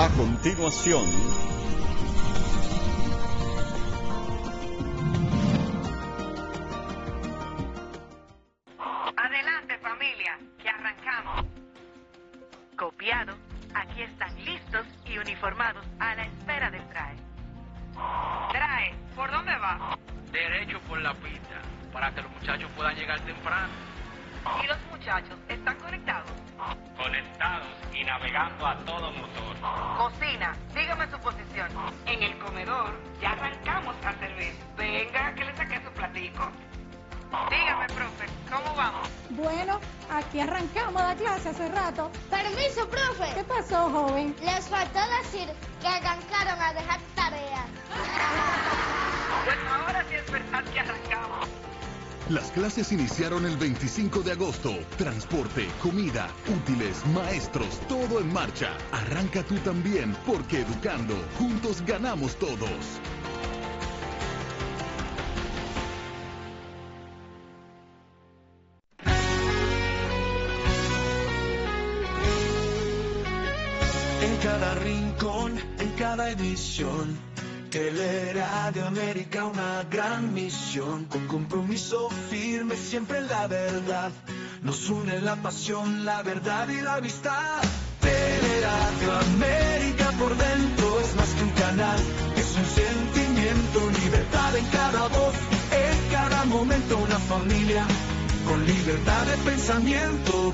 A continuación, Adelante, familia, que arrancamos. Copiado, aquí están listos y uniformados a la espera del trae. Trae, ¿por dónde va? Derecho por la pista, para que los muchachos puedan llegar temprano. ¿Y los muchachos están conectados? Conectados y navegando a todo motor. Cocina, dígame su posición. En el comedor, ya arrancamos a servir. Venga, que le saqué su platico. Dígame, profe, ¿cómo vamos? Bueno, aquí arrancamos la clase hace rato. Permiso, profe. ¿Qué pasó, joven? Les faltó decir que arrancaron a dejar tareas. Pues ahora sí es verdad que arrancamos. las clases iniciaron el veinticinco de agosto. Transporte, comida, útiles, maestros, todo en marcha. Arranca tú también, porque educando, juntos ganamos todos. En cada rincón, en cada edición, Teleradio América, una gran misión, con compromiso firme, siempre la verdad. Nos une la pasión, la verdad y la amistad. Teleradio América, por dentro es más que un canal, es un sentimiento, libertad en cada voz, en cada momento una familia, con libertad de pensamiento.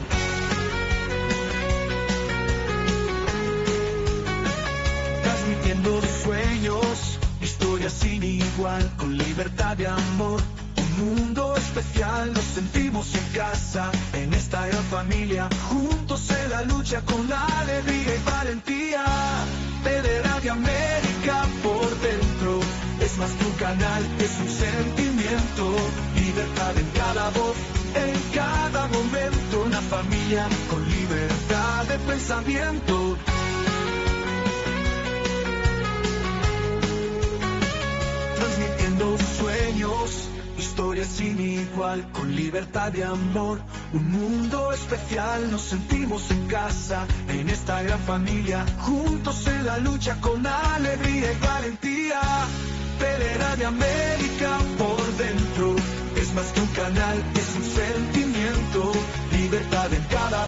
Transmitiendo sueños, historias sin igual, con libertad de amor, un mundo especial. Nos sentimos en casa, en esta gran familia, juntos en la lucha con la alegría y valentía. Teleradio América, por dentro es más que un canal, es un sentimiento, libertad en cada voz, en cada momento, una familia con libertad de pensamiento. Transmitiendo sueños, historias sin igual, con libertad de amor, un mundo especial. Nos sentimos en casa, en esta gran familia, juntos en la lucha con alegría y valentía. Teleradio América, por dentro es más que un canal, es un sentimiento, libertad en cada